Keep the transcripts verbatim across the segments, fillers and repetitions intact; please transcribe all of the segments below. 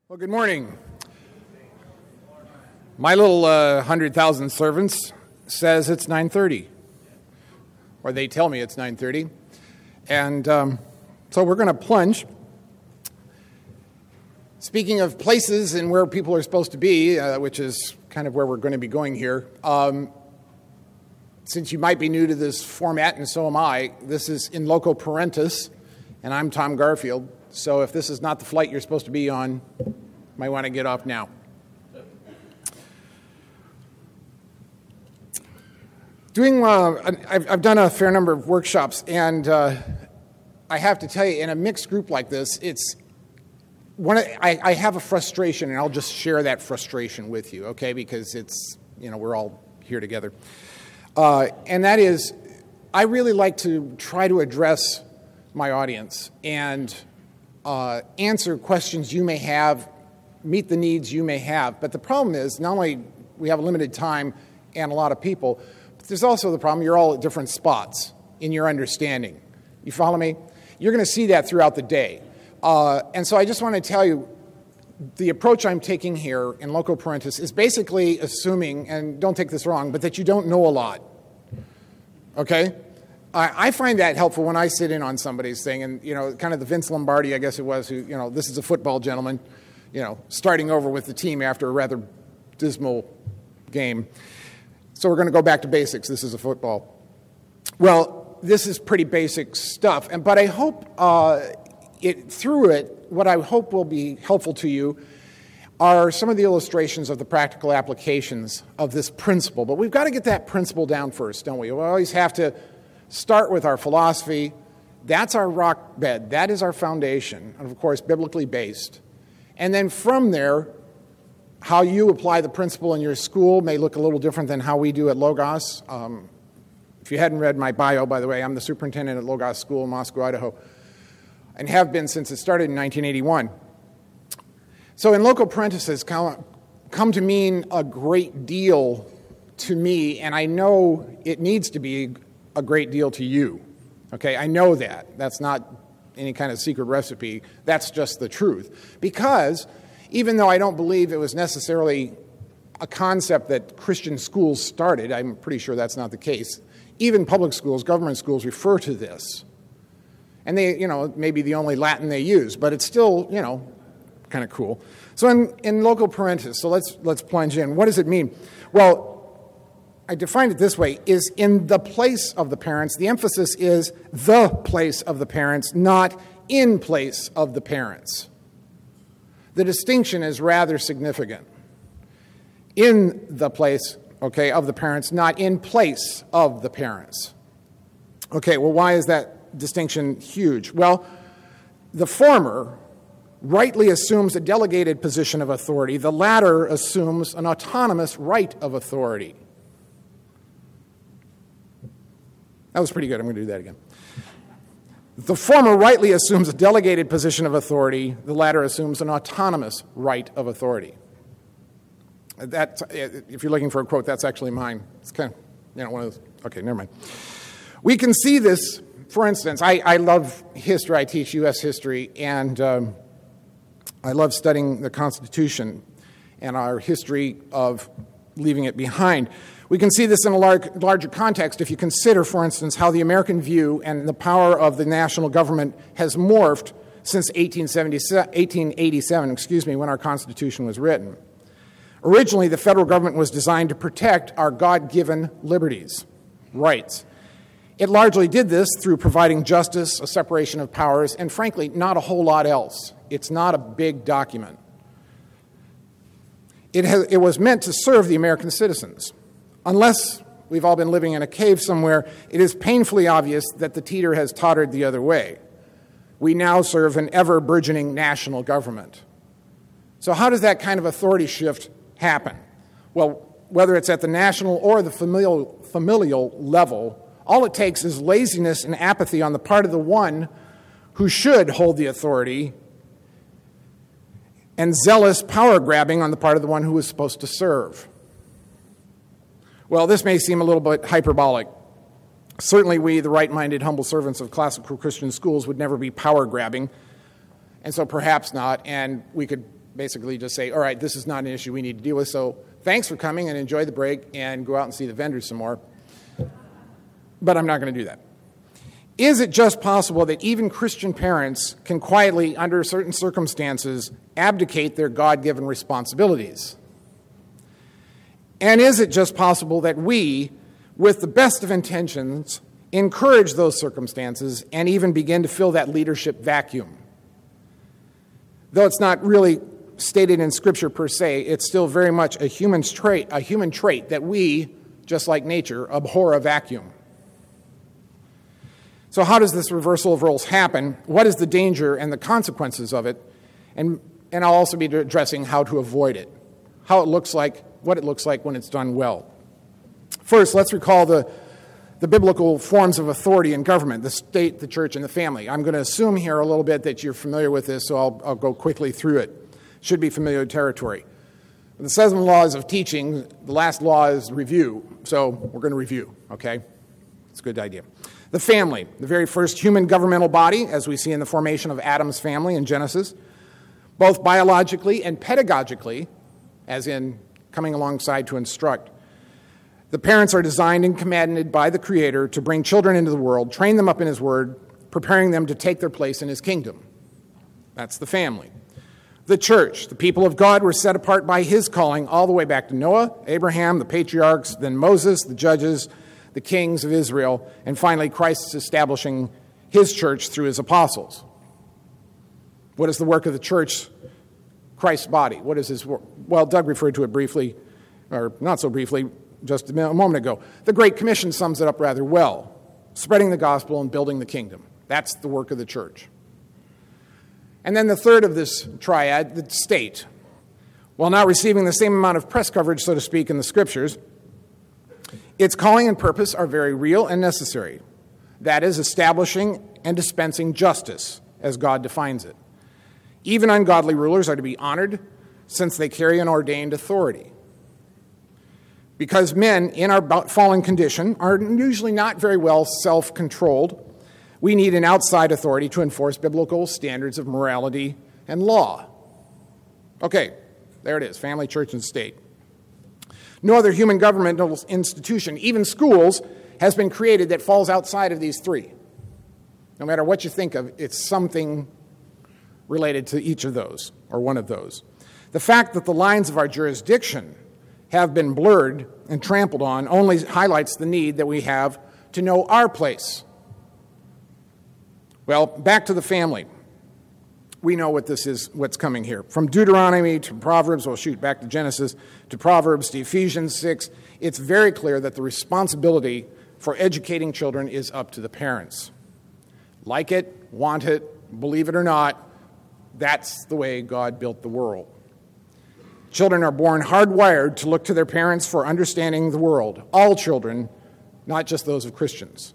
Well, good morning. My little uh, one hundred thousand servants says it's nine thirty, or they tell me it's nine thirty, and um, so we're going to plunge. Speaking of places and where people are supposed to be, uh, which is kind of where we're going to be going here, um, since you might be new to this format, and so am I, this is In Loco Parentis, and I'm Tom Garfield. So if this is not the flight you're supposed to be on, you might want to get off now. Doing, uh, I've, I've done a fair number of workshops, and uh, I have to tell you, in a mixed group like this, it's one. Of, I, I have a frustration, and I'll just share that frustration with you, okay? Because it's, you know, we're all here together, uh, and that is, I really like to try to address my audience and uh, answer questions you may have, meet the needs you may have. But the problem is, not only we have a limited time and a lot of people, but there's also the problem you're all at different spots in your understanding. You follow me? You're going to see that throughout the day. Uh, and so I just want to tell you, the approach I'm taking here in Loco Parentis is basically assuming, and don't take this wrong, but that you don't know a lot. Okay? I find that helpful when I sit in on somebody's thing, and, you know, kind of the Vince Lombardi, I guess it was, who, you know, this is a football gentleman, you know, starting over with the team after a rather dismal game. So we're going to go back to basics. This is a football. Well, this is pretty basic stuff, and but I hope uh, it through it, what I hope will be helpful to you are some of the illustrations of the practical applications of this principle. But we've got to get that principle down first, don't we? We always have to start with our philosophy. That's our rock bed. That is our foundation, and of course, biblically based. And then from there, how you apply the principle in your school may look a little different than how we do at Logos. Um, if you hadn't read my bio, by the way, I'm the superintendent at Logos School in Moscow, Idaho, and have been since it started in nineteen eighty-one. So in Loco Parentis has come, come to mean a great deal to me, and I know it needs to be a great deal to you. Okay, I know that. That's not any kind of secret recipe. That's just the truth. Because even though I don't believe it was necessarily a concept that Christian schools started, I'm pretty sure that's not the case. Even public schools, government schools refer to this. And they, you know, maybe the only Latin they use, but it's still, you know, kind of cool. So in, in Loco Parentis, so let's let's plunge in. What does it mean? Well, I define it this way, is in the place of the parents. The emphasis is the place of the parents, not in place of the parents. The distinction is rather significant. In the place, okay, of the parents, not in place of the parents. Okay, well, why is that distinction huge? Well, the former rightly assumes a delegated position of authority. The latter assumes an autonomous right of authority. That was pretty good. I'm going to do that again. The former rightly assumes a delegated position of authority. The latter assumes an autonomous right of authority. That, if you're looking for a quote, that's actually mine. It's kind of, you know, one of those. Okay, never mind. We can see this, for instance, I, I love history. I teach U S history, and um, I love studying the Constitution and our history of leaving it behind. We can see this in a large, larger context if you consider, for instance, how the American view and the power of the national government has morphed since eighteen eighty-seven, excuse me, when our Constitution was written. Originally, the federal government was designed to protect our God-given liberties, rights. It largely did this through providing justice, a separation of powers, and frankly, not a whole lot else. It's not a big document. It, has, it was meant to serve the American citizens. Unless we've all been living in a cave somewhere, it is painfully obvious that the teeter has tottered the other way. We now serve an ever-burgeoning national government. So how does that kind of authority shift happen? Well, whether it's at the national or the familial, familial level, all it takes is laziness and apathy on the part of the one who should hold the authority, and zealous power-grabbing on the part of the one who is supposed to serve. Well, this may seem a little bit hyperbolic. Certainly we, the right-minded, humble servants of classical Christian schools, would never be power-grabbing, and so perhaps not, and we could basically just say, all right, this is not an issue we need to deal with, so thanks for coming and enjoy the break and go out and see the vendors some more. But I'm not going to do that. Is it just possible that even Christian parents can quietly, under certain circumstances, abdicate their God-given responsibilities? And is it just possible that we, with the best of intentions, encourage those circumstances and even begin to fill that leadership vacuum? Though it's not really stated in Scripture per se, it's still very much a human trait, a human trait that we, just like nature, abhor a vacuum. So how does this reversal of roles happen? What is the danger and the consequences of it? And, and I'll also be addressing how to avoid it, how it looks like, what it looks like when it's done well. First, let's recall the, the biblical forms of authority in government, the state, the church, and the family. I'm going to assume here a little bit that you're familiar with this, so I'll, I'll go quickly through it. Should be familiar territory. The seven laws of teaching, the last law is review, so we're going to review, okay? It's a good idea. The family, the very first human governmental body, as we see in the formation of Adam's family in Genesis, both biologically and pedagogically, as in coming alongside to instruct. The parents are designed and commanded by the Creator to bring children into the world, train them up in His Word, preparing them to take their place in His kingdom. That's the family. The church, the people of God, were set apart by His calling all the way back to Noah, Abraham, the patriarchs, then Moses, the judges, the kings of Israel, and finally Christ's establishing His church through His apostles. What is the work of the church? Christ's body. What is His work? Well, Doug referred to it briefly, or not so briefly, just a moment ago. The Great Commission sums it up rather well. Spreading the gospel and building the kingdom. That's the work of the church. And then the third of this triad, the state. While not receiving the same amount of press coverage, so to speak, in the Scriptures, its calling and purpose are very real and necessary. That is, establishing and dispensing justice, as God defines it. Even ungodly rulers are to be honored, since they carry an ordained authority. Because men, in our fallen condition, are usually not very well self-controlled, we need an outside authority to enforce biblical standards of morality and law. Okay, there it is, family, church, and state. No other human governmental institution, even schools, has been created that falls outside of these three. No matter what you think of, it's something related to each of those, or one of those. The fact that the lines of our jurisdiction have been blurred and trampled on only highlights the need that we have to know our place. Well, back to the family. We know what this is, what's coming here. From Deuteronomy to Proverbs, well, shoot, back to Genesis, to Proverbs, to Ephesians six, it's very clear that the responsibility for educating children is up to the parents. Like it, want it, believe it or not, that's the way God built the world. Children are born hardwired to look to their parents for understanding the world. All children, not just those of Christians.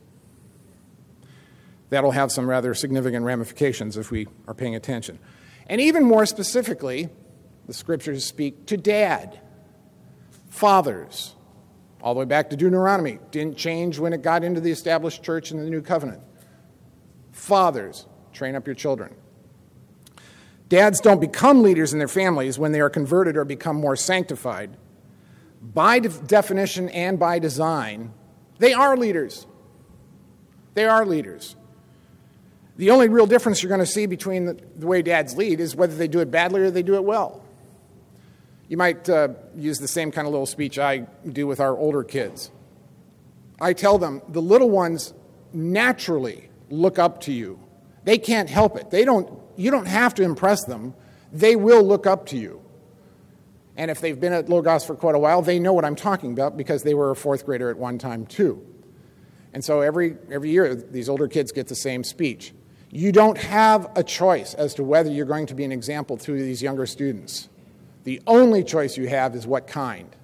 That'll have some rather significant ramifications if we are paying attention. And even more specifically, the Scriptures speak to dad, fathers, all the way back to Deuteronomy. Didn't change when it got into the established church and the new covenant. Fathers, train up your children. Dads don't become leaders in their families when they are converted or become more sanctified. By de- definition and by design, they are leaders. They are leaders. The only real difference you're going to see between the, the way dads lead is whether they do it badly or they do it well. You might uh, use the same kind of little speech I do with our older kids. I tell them, the little ones naturally look up to you. They can't help it. They don't. You don't have to impress them. They will look up to you. And if they've been at Logos for quite a while, they know what I'm talking about because they were a fourth grader at one time too. And so every every year, these older kids get the same speech. You don't have a choice as to whether you're going to be an example to these younger students. The only choice you have is what kind.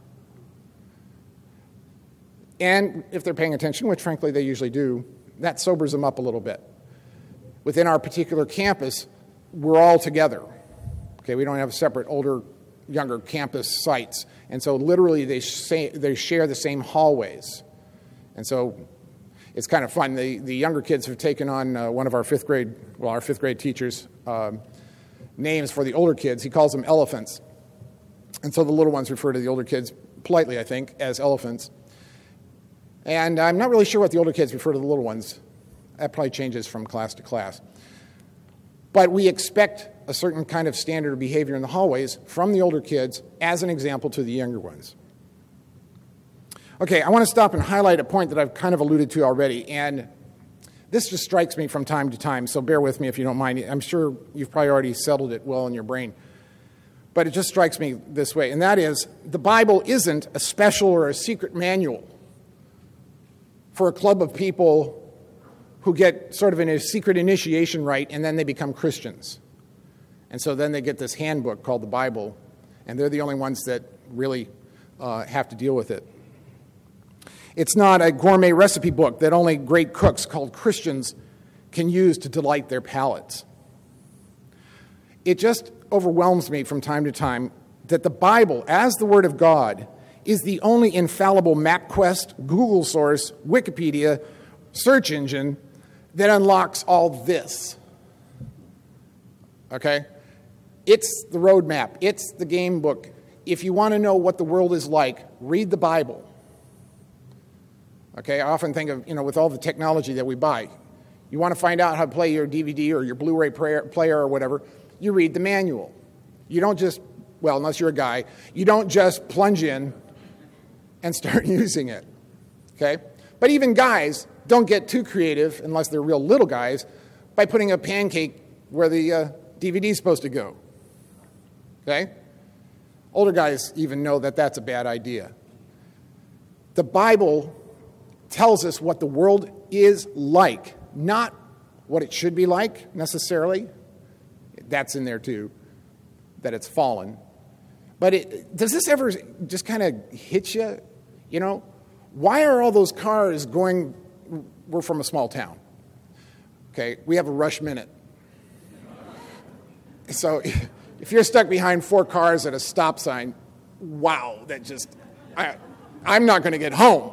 And if they're paying attention, which frankly they usually do, that sobers them up a little bit. Within our particular campus, we're all together. Okay, we don't have separate older, younger campus sites. And so literally they, say, they share the same hallways. And so it's kind of fun. The, the younger kids have taken on uh, one of our fifth grade, well, our fifth grade teachers. Um, names for the older kids. He calls them elephants. And so the little ones refer to the older kids, politely I think, as elephants. And I'm not really sure what the older kids refer to the little ones. That probably changes from class to class. But we expect a certain kind of standard of behavior in the hallways from the older kids as an example to the younger ones. Okay, I want to stop and highlight a point that I've kind of alluded to already, and this just strikes me from time to time, so bear with me if you don't mind. I'm sure you've probably already settled it well in your brain, but it just strikes me this way, and that is the Bible isn't a special or a secret manual for a club of people who get sort of a secret initiation rite and then they become Christians. And so then they get this handbook called the Bible, and they're the only ones that really uh, have to deal with it. It's not a gourmet recipe book that only great cooks called Christians can use to delight their palates. It just overwhelms me from time to time that the Bible, as the Word of God, is the only infallible MapQuest, Google source, Wikipedia, search engine that unlocks all this. Okay? It's the roadmap. It's the game book. If you want to know what the world is like, read the Bible. Okay? I often think of, you know, with all the technology that we buy, you want to find out how to play your D V D or your Blu-ray player or whatever, you read the manual. You don't just, well, unless you're a guy, you don't just plunge in and start using it. Okay? But even guys don't get too creative, unless they're real little guys, by putting a pancake where the uh, D V D is supposed to go. Okay? Older guys even know that that's a bad idea. The Bible tells us what the world is like, not what it should be like necessarily. That's in there too, that it's fallen. But it, does this ever just kind of hit you? You know, why are all those cars going? We're from a small town. Okay, we have a rush minute. So if you're stuck behind four cars at a stop sign, wow, that just, I, I'm not going to get home.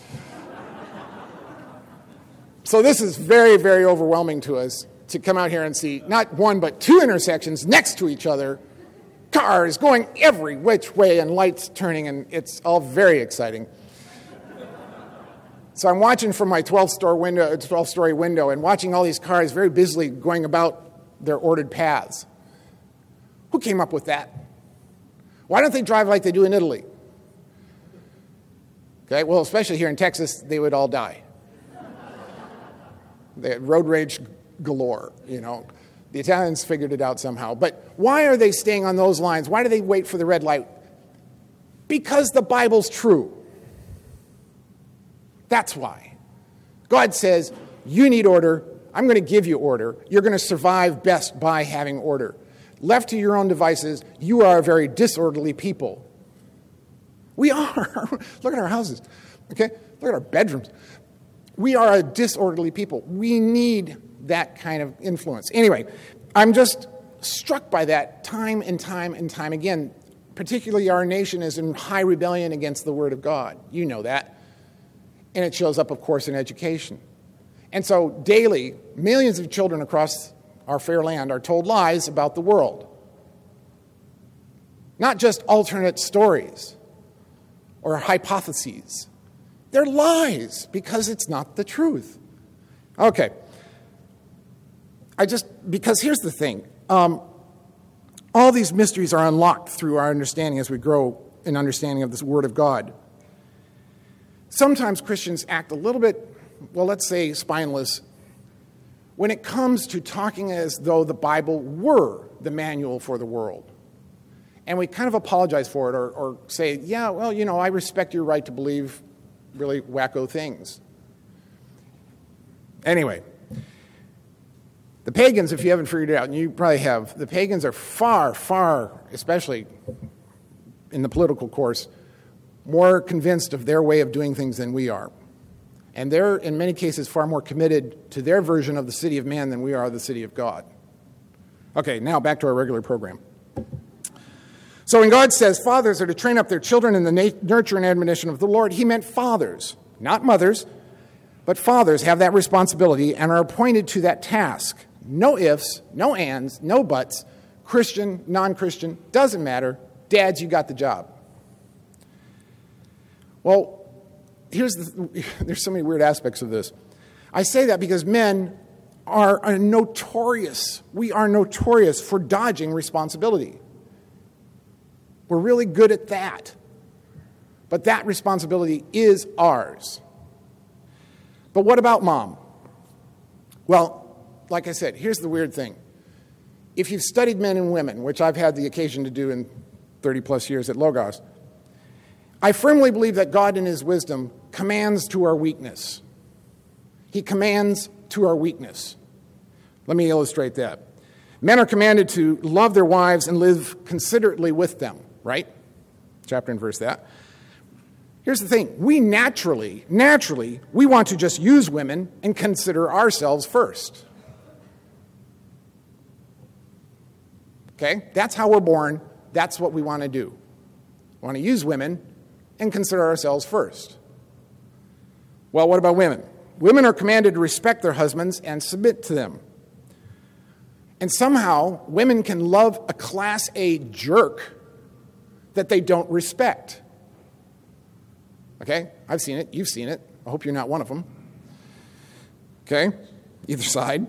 So this is very, very overwhelming to us to come out here and see not one but two intersections next to each other, cars going every which way and lights turning, and it's all very exciting. So I'm watching from my twelve-story window, twelve-story window and watching all these cars very busily going about their ordered paths. Who came up with that? Why don't they drive like they do in Italy? Okay, well, especially here in Texas, they would all die. They had road rage galore, you know. The Italians figured it out somehow. But why are they staying on those lines? Why do they wait for the red light? Because the Bible's true. That's why. God says, you need order. I'm going to give you order. You're going to survive best by having order. Left to your own devices, you are a very disorderly people. We are. Look at our houses. Okay? Look at our bedrooms. We are a disorderly people. We need that kind of influence. Anyway, I'm just struck by that time and time and time again. Particularly our nation is in high rebellion against the Word of God. You know that. And it shows up, of course, in education. And so daily, millions of children across our fair land are told lies about the world. Not just alternate stories or hypotheses. They're lies because it's not the truth. Okay. I just, because here's the thing. Um, all these mysteries are unlocked through our understanding as we grow in understanding of this Word of God. Sometimes Christians act a little bit, well, let's say spineless, when it comes to talking as though the Bible were the manual for the world. And we kind of apologize for it or, or say, yeah, well, you know, I respect your right to believe really wacko things. Anyway, the pagans, if you haven't figured it out, and you probably have, the pagans are far, far, especially in the political course, more convinced of their way of doing things than we are. And they're, in many cases, far more committed to their version of the city of man than we are the city of God. Okay, now back to our regular program. So when God says fathers are to train up their children in the na- nurture and admonition of the Lord, he meant fathers, not mothers, but fathers have that responsibility and are appointed to that task. No ifs, no ands, no buts. Christian, non-Christian, doesn't matter. Dads, you got the job. Well, here's the, there's so many weird aspects of this. I say that because men are, are notorious. We are notorious for dodging responsibility. We're really good at that. But that responsibility is ours. But what about mom? Well, like I said, here's the weird thing. If you've studied men and women, which I've had the occasion to do in thirty plus years at Logos, I firmly believe that God in his wisdom commands to our weakness. He commands to our weakness. Let me illustrate that. Men are commanded to love their wives and live considerately with them, right? Chapter and verse that. Here's the thing. We naturally, naturally, we want to just use women and consider ourselves first. Okay? That's how we're born. That's what we want to do. We want to use women and consider ourselves first. Well, what about women? Women are commanded to respect their husbands and submit to them. And somehow, women can love a Class A jerk that they don't respect. Okay? I've seen it. You've seen it. I hope you're not one of them. Okay? Either side.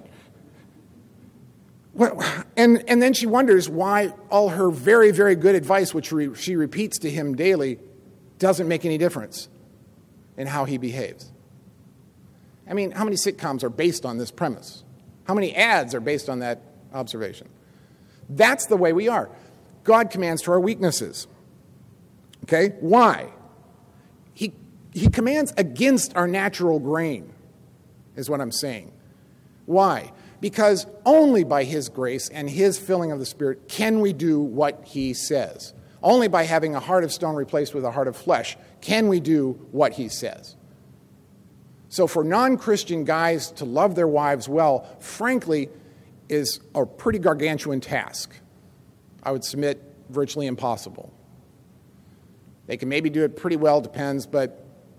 Well, and, and then she wonders why all her very, very good advice, which re, she repeats to him daily, doesn't make any difference in how he behaves. I mean, how many sitcoms are based on this premise? How many ads are based on that observation? That's the way we are. God commands to our weaknesses. Okay? Why? He, he commands against our natural grain, is what I'm saying. Why? Because only by his grace and his filling of the Spirit can we do what he says. Only by having a heart of stone replaced with a heart of flesh can we do what he says. So for non-Christian guys to love their wives well, frankly, is a pretty gargantuan task. I would submit virtually impossible. They can maybe do it pretty well, depends, but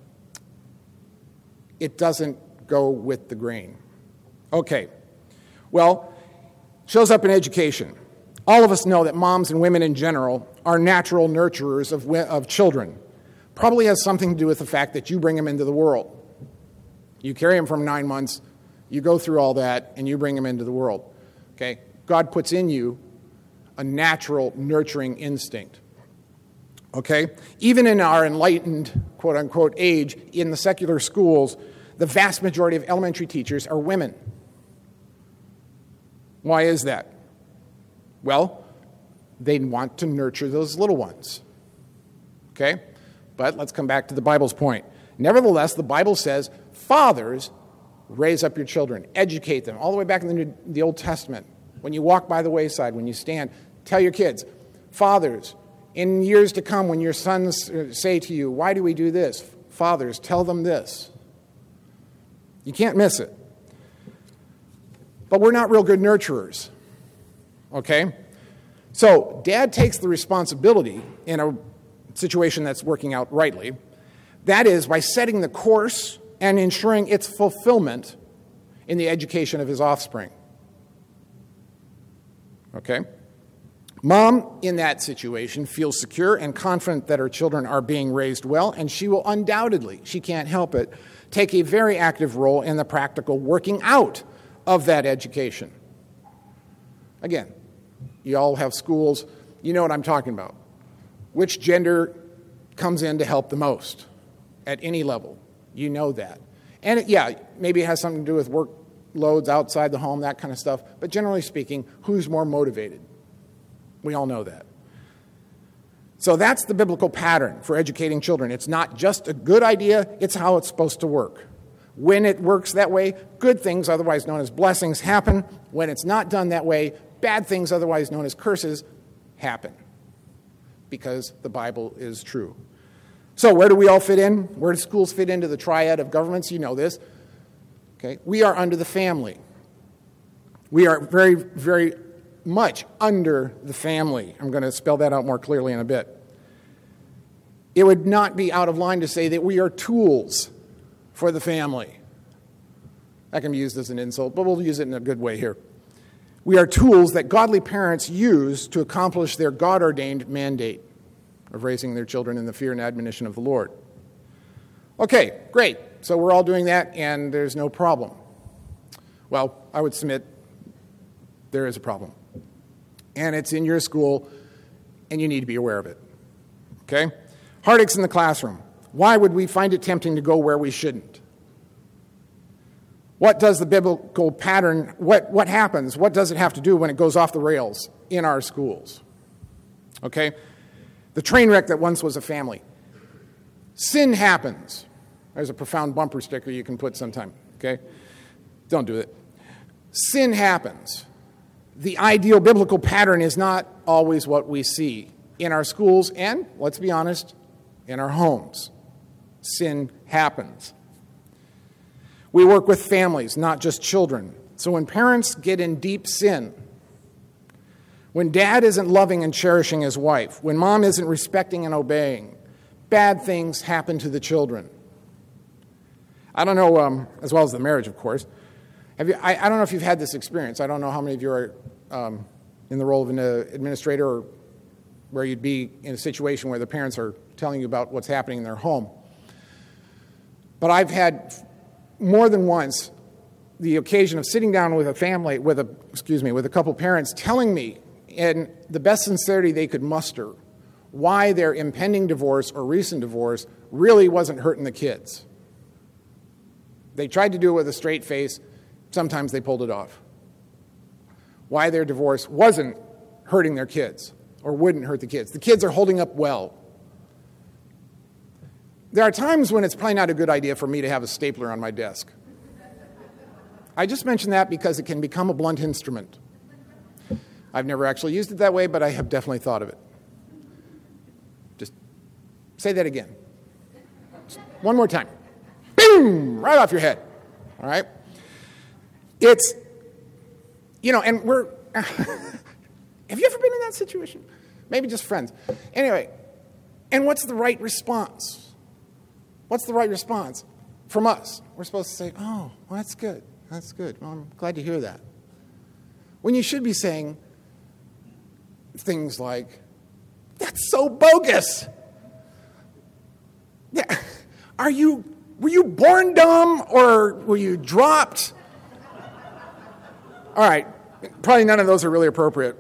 it doesn't go with the grain. Okay. Well, shows up in education. All of us know that moms and women in general are natural nurturers of, of children. Probably has something to do with the fact that you bring them into the world. You carry them from nine months, you go through all that, and you bring them into the world. Okay? God puts in you a natural nurturing instinct. Okay? Even in our enlightened, quote-unquote, age, in the secular schools, the vast majority of elementary teachers are women. Why is that? Well, they want to nurture those little ones. Okay? But let's come back to the Bible's point. Nevertheless, the Bible says, fathers, raise up your children, educate them. All the way back in the, New, the Old Testament, when you walk by the wayside, when you stand, tell your kids, fathers, in years to come, when your sons say to you, why do we do this? Fathers, tell them this. You can't miss it. But we're not real good nurturers. Okay? So, dad takes the responsibility in a situation that's working out rightly. That is, by setting the course and ensuring its fulfillment in the education of his offspring. Okay? Mom, in that situation, feels secure and confident that her children are being raised well, and she will undoubtedly, she can't help it, take a very active role in the practical working out of that education. Again, you all have schools, you know what I'm talking about. Which gender comes in to help the most at any level? You know that. And it, yeah, maybe it has something to do with workloads outside the home, that kind of stuff. But generally speaking, who's more motivated? We all know that. So that's the biblical pattern for educating children. It's not just a good idea, it's how it's supposed to work. When it works that way, good things, otherwise known as blessings, happen. When it's not done that way, bad things, otherwise known as curses, happen. Because the Bible is true. So where do we all fit in? Where do schools fit into the triad of governments? You know this. Okay, we are under the family. We are very, very much under the family. I'm going to spell that out more clearly in a bit. It would not be out of line to say that we are tools for the family. That can be used as an insult, but we'll use it in a good way here. We are tools that godly parents use to accomplish their God-ordained mandate of raising their children in the fear and admonition of the Lord. Okay, great. So we're all doing that, and there's no problem. Well, I would submit there is a problem. And it's in your school, and you need to be aware of it. Okay? Heartaches in the classroom. Why would we find it tempting to go where we shouldn't? What does the biblical pattern, what, what happens? What does it have to do when it goes off the rails in our schools? Okay? The train wreck that once was a family. Sin happens. There's a profound bumper sticker you can put sometime. Okay? Don't do it. Sin happens. The ideal biblical pattern is not always what we see in our schools and, let's be honest, in our homes. Sin happens. We work with families, not just children. So when parents get in deep sin, when dad isn't loving and cherishing his wife, when mom isn't respecting and obeying, bad things happen to the children. I don't know, um, as well as the marriage, of course. Have you, I, I don't know if you've had this experience. I don't know how many of you are um, in the role of an uh, administrator or where you'd be in a situation where the parents are telling you about what's happening in their home. But I've had more than once the occasion of sitting down with a family, with a, excuse me, with a couple parents telling me in the best sincerity they could muster why their impending divorce or recent divorce really wasn't hurting the kids. They tried to do it with a straight face. Sometimes they pulled it off. Why their divorce wasn't hurting their kids or wouldn't hurt the kids. The kids are holding up well. There are times when it's probably not a good idea for me to have a stapler on my desk. I just mention that because it can become a blunt instrument. I've never actually used it that way, but I have definitely thought of it. Just say that again. Just one more time. Boom! Right off your head. All right? It's, you know, and we're, have you ever been in that situation? Maybe just friends. Anyway, and what's the right response? What's the right response from us? We're supposed to say, oh, well, that's good. That's good. Well, I'm glad to hear that. When you should be saying things like, that's so bogus. Yeah. Are you, were you born dumb or were you dropped? All right. Probably none of those are really appropriate.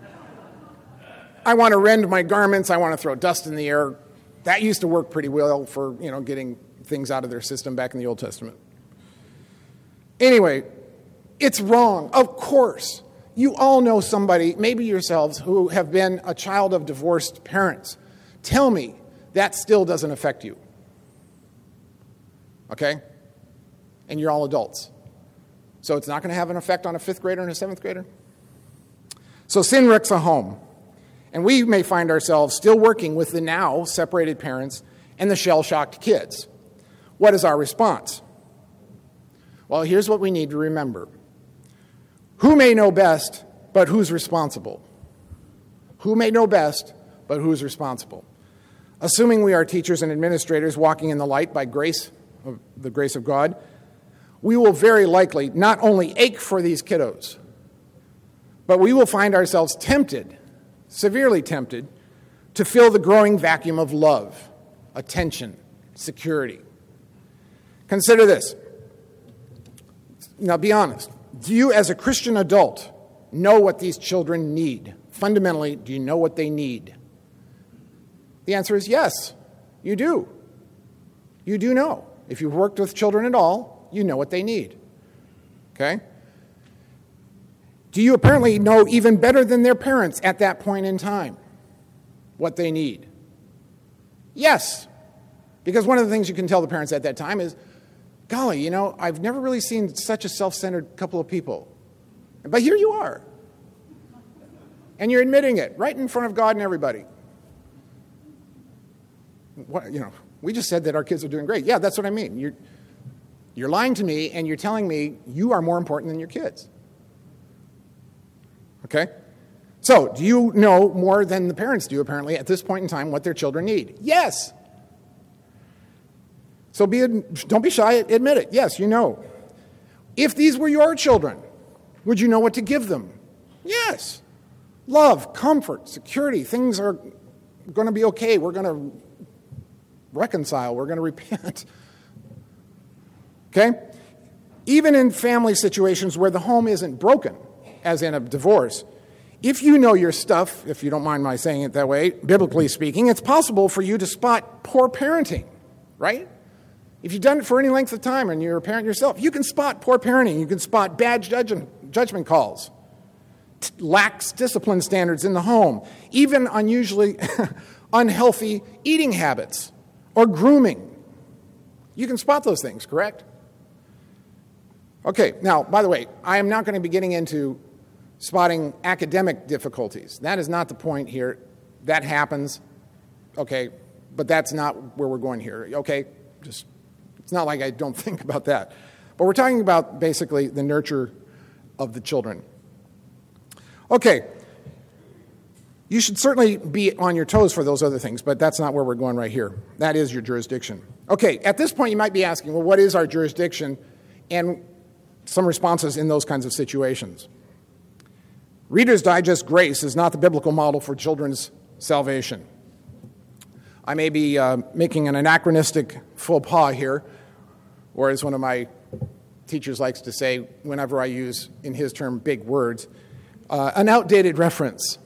I want to rend my garments. I want to throw dust in the air. That used to work pretty well for, you know, getting things out of their system back in the Old Testament. Anyway, it's wrong. Of course. You all know somebody, maybe yourselves, who have been a child of divorced parents. Tell me that still doesn't affect you. Okay? And you're all adults. So it's not going to have an effect on a fifth grader and a seventh grader? So sin wrecks a home. And we may find ourselves still working with the now separated parents and the shell-shocked kids. What is our response? Well, here's what we need to remember. Who may know best, but who's responsible? Who may know best, but who's responsible? Assuming we are teachers and administrators walking in the light by grace, of the grace of God, we will very likely not only ache for these kiddos, but we will find ourselves tempted, severely tempted, to fill the growing vacuum of love, attention, security. Consider this. Now, be honest. Do you, as a Christian adult, know what these children need? Fundamentally, do you know what they need? The answer is yes, you do. You do know. If you've worked with children at all, you know what they need. Okay? Do you apparently know even better than their parents at that point in time what they need? Yes. Because one of the things you can tell the parents at that time is, golly, you know, I've never really seen such a self-centered couple of people. But here you are. And you're admitting it right in front of God and everybody. What, you know, we just said that our kids are doing great. Yeah, that's what I mean. You're, you're lying to me and you're telling me you are more important than your kids. Okay? So, do you know more than the parents do, apparently, at this point in time, what their children need? Yes. So be, don't be shy, admit it. Yes, you know. If these were your children, would you know what to give them? Yes. Love, comfort, security. Things are going to be okay. We're going to reconcile. We're going to repent. Okay? Even in family situations where the home isn't broken, as in a divorce, if you know your stuff, if you don't mind my saying it that way, biblically speaking, it's possible for you to spot poor parenting, right? If you've done it for any length of time and you're a parent yourself, you can spot poor parenting. You can spot bad judgment, judgment calls, t- lax discipline standards in the home, even unusually unhealthy eating habits or grooming. You can spot those things, correct? Okay, now, by the way, I am not going to be getting into spotting academic difficulties. That is not the point here. That happens, okay, but that's not where we're going here, okay? Just, it's not like I don't think about that. But we're talking about basically the nurture of the children. Okay, you should certainly be on your toes for those other things, but that's not where we're going right here. That is your jurisdiction. Okay, at this point you might be asking, well, what is our jurisdiction? And some responses in those kinds of situations. Reader's Digest Grace is not the biblical model for children's salvation. I may be uh, making an anachronistic faux pas here, or as one of my teachers likes to say whenever I use, in his term, big words, uh, an outdated reference.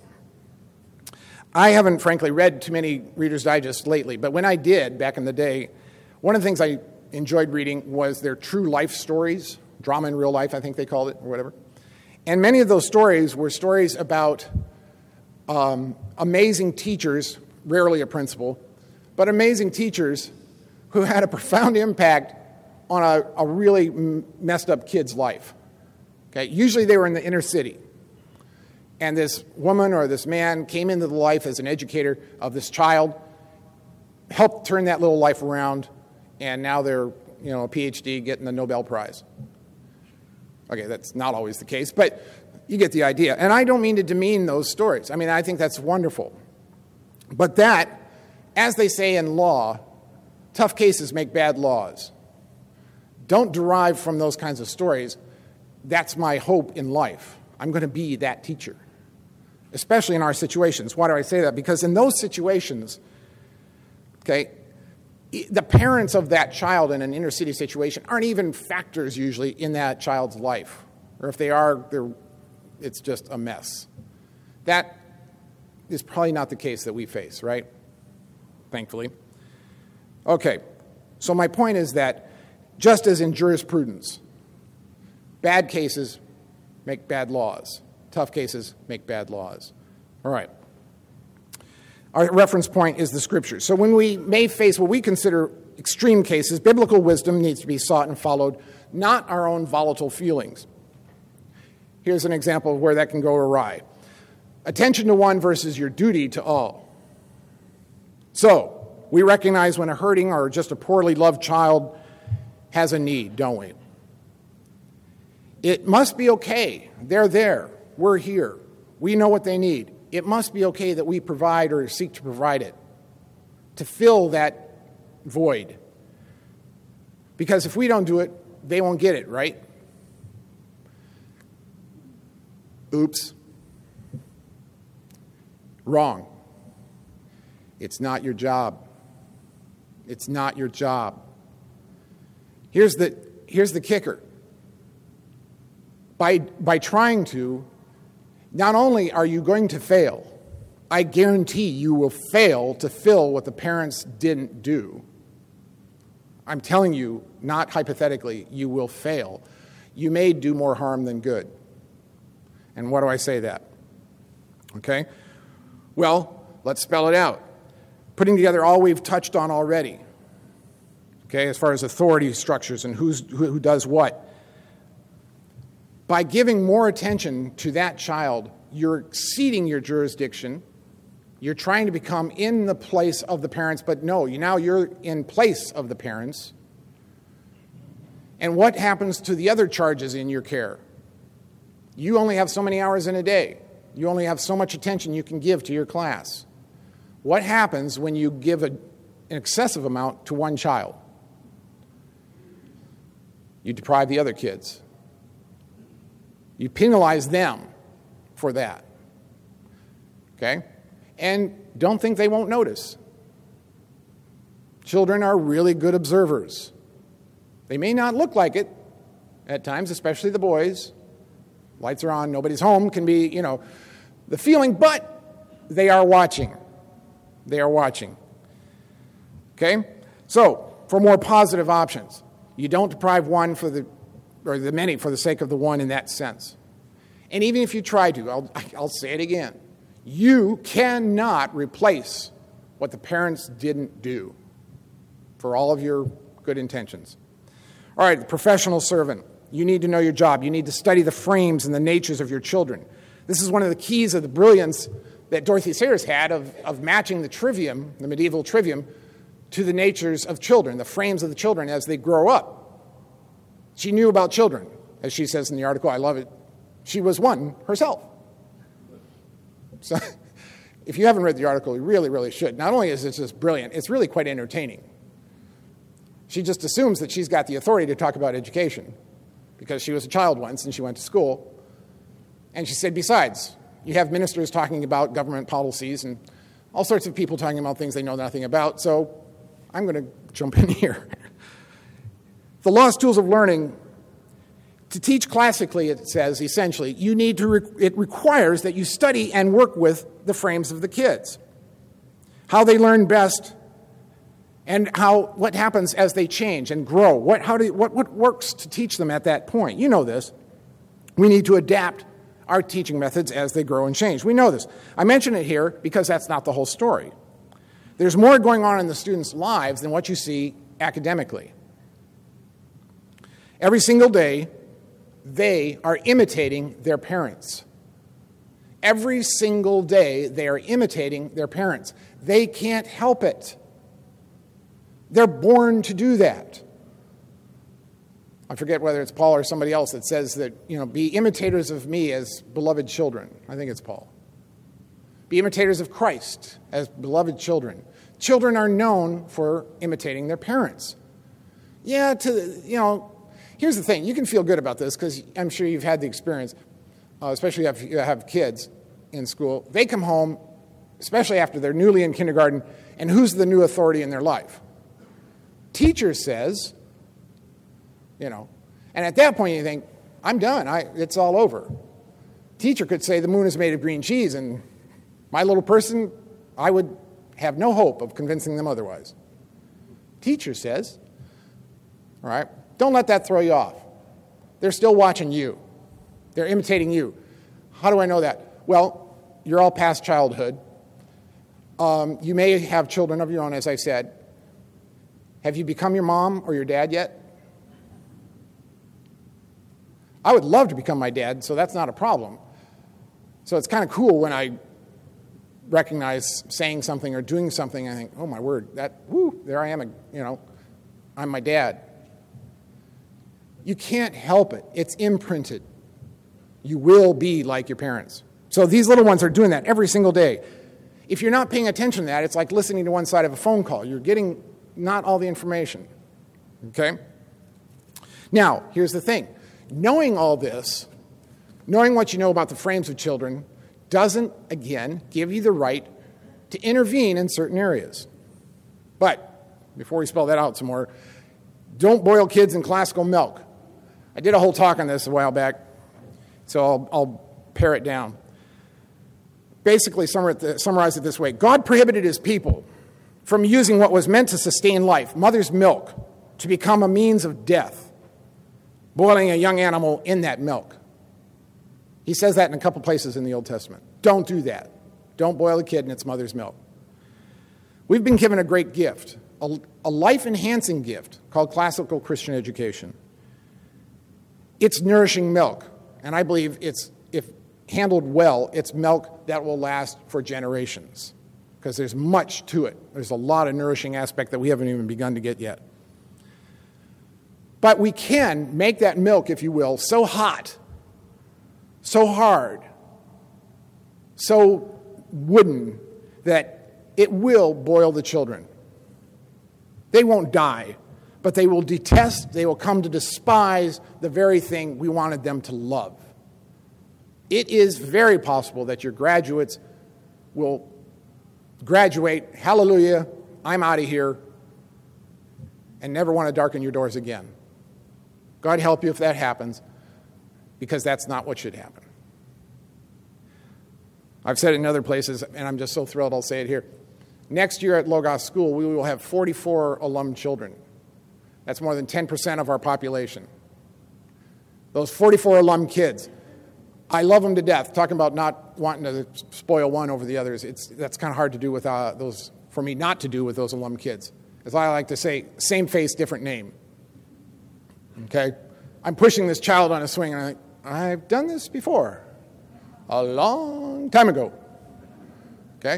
I haven't, frankly, read too many Reader's Digest lately, but when I did, back in the day, one of the things I enjoyed reading was their true life stories, drama in real life, I think they called it, or whatever. And many of those stories were stories about um, amazing teachers, rarely a principal, but amazing teachers who had a profound impact on a, a really messed up kid's life. Okay, usually they were in the inner city. And this woman or this man came into the life as an educator of this child, helped turn that little life around, and now they're, you know, a P H D getting the Nobel Prize. Okay, that's not always the case, but you get the idea. And I don't mean to demean those stories. I mean, I think that's wonderful. But that, as they say in law, tough cases make bad laws. Don't derive from those kinds of stories, that's my hope in life. I'm going to be that teacher, especially in our situations. Why do I say that? Because in those situations, okay, the parents of that child in an inner city situation aren't even factors usually in that child's life. Or if they are, they're, it's just a mess. That is probably not the case that we face, right? Thankfully. Okay, so my point is that just as in jurisprudence, bad cases make bad laws. Tough cases make bad laws. All right. Our reference point is the Scriptures. So when we may face what we consider extreme cases, biblical wisdom needs to be sought and followed, not our own volatile feelings. Here's an example of where that can go awry. Attention to one versus your duty to all. So, we recognize when a hurting or just a poorly loved child has a need, don't we? It must be okay. They're there. We're here. We know what they need. It must be okay that we provide or seek to provide it, to fill that void. Because if we don't do it, they won't get it, right? Oops. Wrong. It's not your job. It's not your job. Here's the, here's the kicker. By, by trying to, not only are you going to fail, I guarantee you will fail to fill what the parents didn't do. I'm telling you, not hypothetically, you will fail. You may do more harm than good. And why do I say that? Okay? Well, let's spell it out. Putting together all we've touched on already. Okay, as far as authority structures and who's, who, who does what. By giving more attention to that child, you're exceeding your jurisdiction. You're trying to become in the place of the parents, but no, you, now you're in place of the parents. And what happens to the other charges in your care? You only have so many hours in a day. You only have so much attention you can give to your class. What happens when you give a, an excessive amount to one child? You deprive the other kids. You penalize them for that. Okay? And don't think they won't notice. Children are really good observers. They may not look like it at times, especially the boys. Lights are on, nobody's home can be, you know, the feeling, but they are watching. They are watching. Okay? So, for more positive options, you don't deprive one for the, or the many for the sake of the one in that sense. And even if you try to, I'll, I'll say it again, you cannot replace what the parents didn't do for all of your good intentions. All right, the professional servant. You need to know your job. You need to study the frames and the natures of your children. This is one of the keys of the brilliance that Dorothy Sayers had of, of matching the trivium, the medieval trivium, to the natures of children, the frames of the children as they grow up. She knew about children, as she says in the article. I love it. She was one herself. So if you haven't read the article, you really, really should. Not only is it just brilliant, it's really quite entertaining. She just assumes that she's got the authority to talk about education because she was a child once and she went to school. And she said, besides, you have ministers talking about government policies and all sorts of people talking about things they know nothing about, so I'm going to jump in here. The lost tools of learning, to teach classically, it says, essentially, you need to, re- it requires that you study and work with the frames of the kids. How they learn best and how what happens as they change and grow. What, how do, what, what works to teach them at that point? You know this. We need to adapt our teaching methods as they grow and change. We know this. I mention it here because that's not the whole story. There's more going on in the students' lives than what you see academically. Every single day, they are imitating their parents. Every single day, they are imitating their parents. They can't help it. They're born to do that. I forget whether it's Paul or somebody else that says that, you know, be imitators of me as beloved children. I think it's Paul. Be imitators of Christ as beloved children. Children are known for imitating their parents. Yeah, to, you know, here's the thing. You can feel good about this because I'm sure you've had the experience, uh, especially if you have kids in school. They come home, especially after they're newly in kindergarten, and who's the new authority in their life? Teacher says, you know, and at that point you think, I'm done. I, it's all over. Teacher could say the moon is made of green cheese, and my little person, I would have no hope of convincing them otherwise. Teacher says, all right, don't let that throw you off. They're still watching you. They're imitating you. How do I know that? Well, you're all past childhood. Um, you may have children of your own, as I said. Have you become your mom or your dad yet? I would love to become my dad, so that's not a problem. So it's kind of cool when I recognize saying something or doing something, I think, oh my word, that, whoo, there I am, you know, I'm my dad. You can't help it. It's imprinted. You will be like your parents. So these little ones are doing that every single day. If you're not paying attention to that, it's like listening to one side of a phone call. You're getting not all the information. Okay? Now, here's the thing. Knowing all this, knowing what you know about the frames of children, doesn't, again, give you the right to intervene in certain areas. But, before we spell that out some more, don't boil kids in classical milk. I did a whole talk on this a while back, so I'll, I'll pare it down. Basically, summarize it this way. God prohibited his people from using what was meant to sustain life, mother's milk, to become a means of death, boiling a young animal in that milk. He says that in a couple places in the Old Testament. Don't do that. Don't boil a kid in its mother's milk. We've been given a great gift, a, a life-enhancing gift called classical Christian education. It's nourishing milk, and I believe it's, if handled well, it's milk that will last for generations, because there's much to it. There's a lot of nourishing aspect that we haven't even begun to get yet. But we can make that milk, if you will, so hot, so hard, so wooden, that it will boil the children. They won't die, but they will detest, they will come to despise the very thing we wanted them to love. It is very possible that your graduates will graduate, hallelujah, I'm out of here, and never want to darken your doors again. God help you if that happens, because that's not what should happen. I've said it in other places, and I'm just so thrilled I'll say it here. Next year at Logos School, we will have forty-four alum children. That's more than ten percent of our population. Those forty-four alum kids, I love them to death. Talking about not wanting to spoil one over the others, it's that's kind of hard to do with uh, those, for me not to do with those alum kids. As I like to say, same face, different name. Okay? I'm pushing this child on a swing, and I'm like, I've done this before, a long time ago. Okay?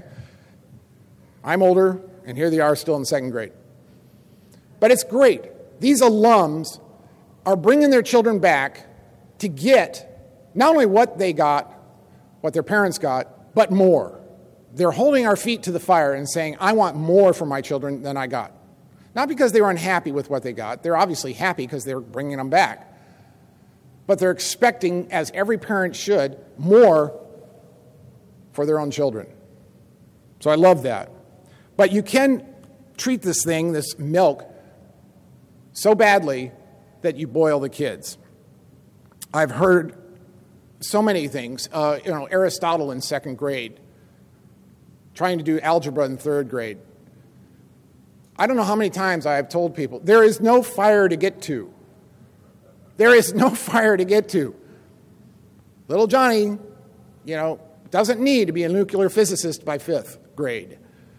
I'm older, and here they are still in second grade. But it's great. These alums are bringing their children back to get not only what they got, what their parents got, but more. They're holding our feet to the fire and saying, I want more for my children than I got. Not because they were unhappy with what they got. They're obviously happy because they're bringing them back. But they're expecting, as every parent should, more for their own children. So I love that. But you can treat this thing, this milk, so badly that you boil the kids. I've heard so many things. Uh, you know, Aristotle in second grade, trying to do algebra in third grade. I don't know how many times I have told people, there is no fire to get to. There is no fire to get to. Little Johnny, you know, doesn't need to be a nuclear physicist by fifth grade.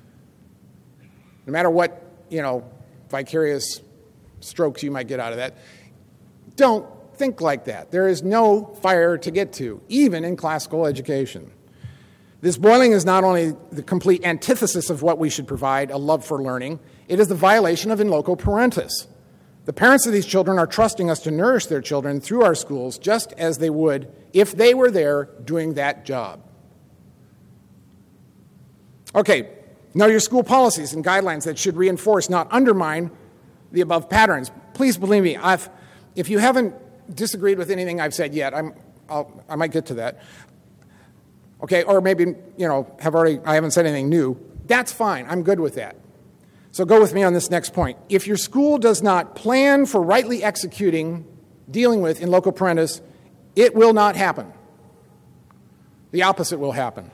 No matter what, you know, vicarious strokes you might get out of that. Don't think like that. There is no fire to get to, even in classical education. This boiling is not only the complete antithesis of what we should provide, a love for learning, it is the violation of in loco parentis. The parents of these children are trusting us to nourish their children through our schools just as they would if they were there doing that job. Okay, now your school policies and guidelines that should reinforce, not undermine, the above patterns. Please believe me, I've, if you haven't disagreed with anything I've said yet, I'm, I'll, I might get to that. Okay, or maybe, you know, have already, I haven't said anything new. That's fine. I'm good with that. So go with me on this next point. If your school does not plan for rightly executing, dealing with in loco parentis, it will not happen. The opposite will happen.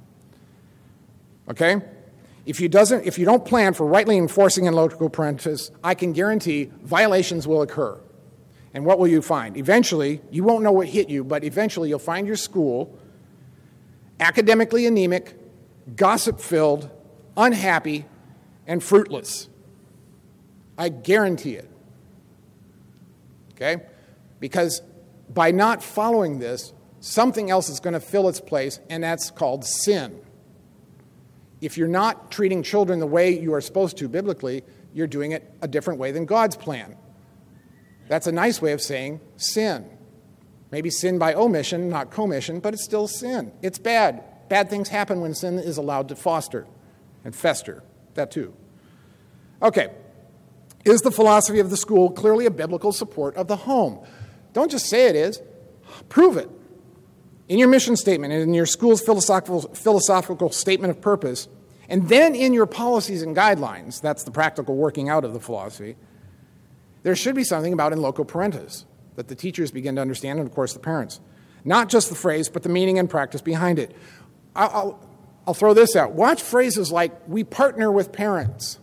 Okay? If you doesn't, if you don't plan for rightly enforcing in loco parentis, I can guarantee violations will occur. And what will you find? Eventually, you won't know what hit you, but eventually you'll find your school academically anemic, gossip-filled, unhappy, and fruitless. I guarantee it. Okay? Because by not following this, something else is going to fill its place, and that's called sin. If you're not treating children the way you are supposed to biblically, you're doing it a different way than God's plan. That's a nice way of saying sin. Maybe sin by omission, not commission, but it's still sin. It's bad. Bad things happen when sin is allowed to foster and fester. That too. Okay. Is the philosophy of the school clearly a biblical support of the home? Don't just say it is. Prove it. In your mission statement and in your school's philosophical, philosophical statement of purpose, and then in your policies and guidelines, that's the practical working out of the philosophy, there should be something about in loco parentis that the teachers begin to understand, and of course the parents. Not just the phrase, but the meaning and practice behind it. I'll, I'll, I'll throw this out. Watch phrases like, we partner with parents.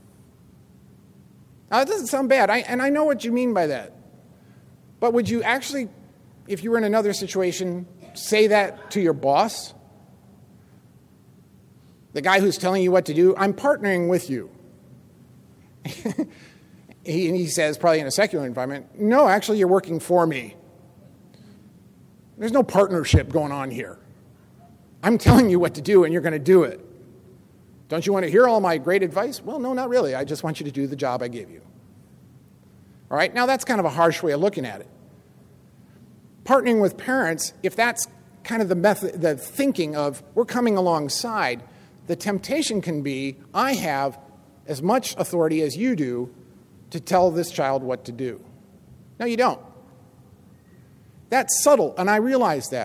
Now, it doesn't sound bad, I, and I know what you mean by that. But would you actually, if you were in another situation, say that to your boss? The guy who's telling you what to do, I'm partnering with you. he, he says, probably in a secular environment, no, actually you're working for me. There's no partnership going on here. I'm telling you what to do and you're going to do it. Don't you want to hear all my great advice? Well, no, not really. I just want you to do the job I gave you. All right? Now, that's kind of a harsh way of looking at it. Partnering with parents, if that's kind of the method, the thinking of we're coming alongside, the temptation can be, I have as much authority as you do to tell this child what to do. No, you don't. That's subtle, and I realize that.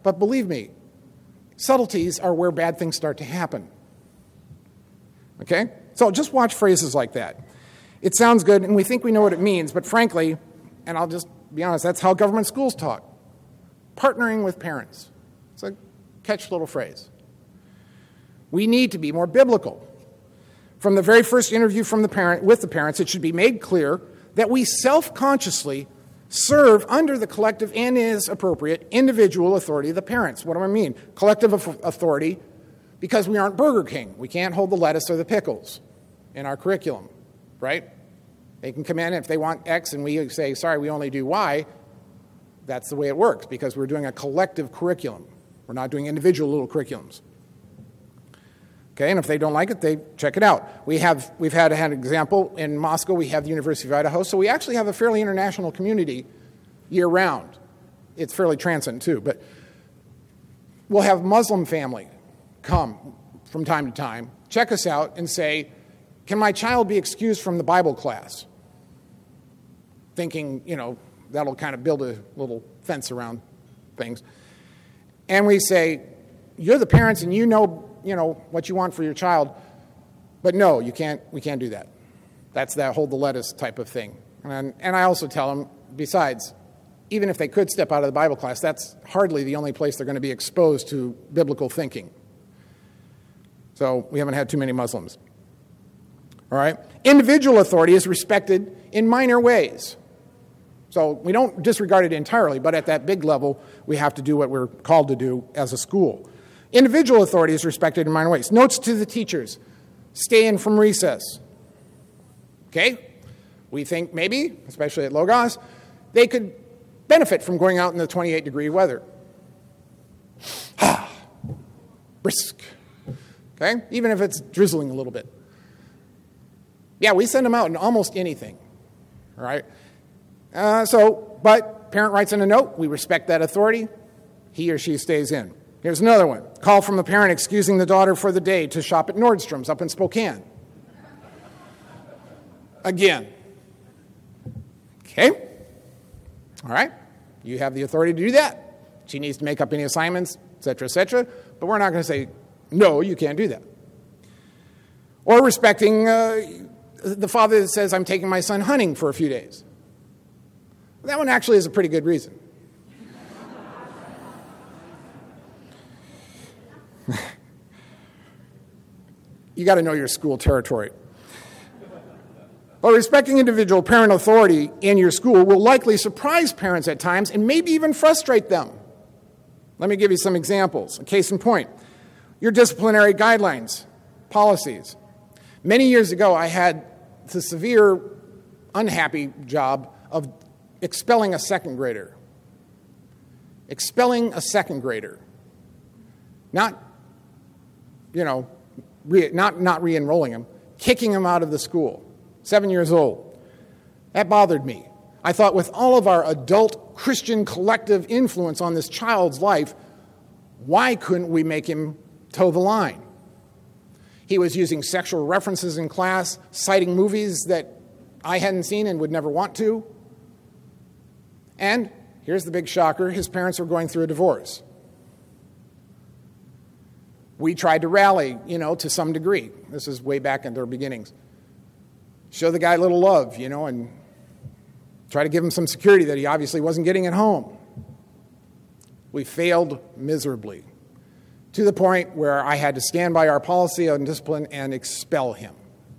But believe me, subtleties are where bad things start to happen. Okay? So just watch phrases like that. It sounds good, and we think we know what it means, but frankly, and I'll just be honest, that's how government schools talk. Partnering with parents. It's a catch little phrase. We need to be more biblical. From the very first interview from the parent with the parents, it should be made clear that we self-consciously serve under the collective and, as appropriate, individual authority of the parents. What do I mean? Collective authority, because we aren't Burger King. We can't hold the lettuce or the pickles in our curriculum, right? They can come in if they want X and we say, sorry, we only do Y. That's the way it works because we're doing a collective curriculum. We're not doing individual little curriculums. Okay, and if they don't like it, they check it out. We have, we've had, had an example in Moscow. We have the University of Idaho, so we actually have a fairly international community year-round. It's fairly transient, too, but we'll have Muslim family come from time to time, check us out, and say, can my child be excused from the Bible class? Thinking, you know, that'll kind of build a little fence around things. And we say, you're the parents and you know you know, what you want for your child. But no, you can't, we can't do that. That's that hold the lettuce type of thing. And, and I also tell them, besides, even if they could step out of the Bible class, that's hardly the only place they're going to be exposed to biblical thinking. So we haven't had too many Muslims. All right? Individual authority is respected in minor ways. So we don't disregard it entirely, but at that big level, we have to do what we're called to do as a school. Individual authority is respected in minor ways. Notes to the teachers. Stay in from recess. Okay? We think maybe, especially at Logos, they could benefit from going out in the twenty-eight degree weather. Brisk. Okay? Even if it's drizzling a little bit. Yeah, we send them out in almost anything. All right? Uh, so, but parent writes in a note, we respect that authority. He or she stays in. Here's another one. Call from a parent excusing the daughter for the day to shop at Nordstrom's up in Spokane. Again. Okay? All right? You have the authority to do that. She needs to make up any assignments, et cetera, et cetera. But we're not going to say, no, you can't do that. Or respecting uh, the father that says, I'm taking my son hunting for a few days. That one actually is a pretty good reason. You got to know your school territory. But respecting individual parent authority in your school will likely surprise parents at times and maybe even frustrate them. Let me give you some examples. A case in point, your disciplinary guidelines, policies. Many years ago, I had the severe, unhappy job of expelling a second grader. Expelling a second grader. Not, you know, re, not, not re-enrolling him, kicking him out of the school. Seven years old. That bothered me. I thought with all of our adult Christian collective influence on this child's life, why couldn't we make him toe the line? He was using sexual references in class, citing movies that I hadn't seen and would never want to. And here's the big shocker, his parents were going through a divorce. We tried to rally, you know, to some degree. This is way back in their beginnings. Show the guy a little love, you know, and try to give him some security that he obviously wasn't getting at home. We failed miserably, to the point where I had to stand by our policy on discipline and expel him.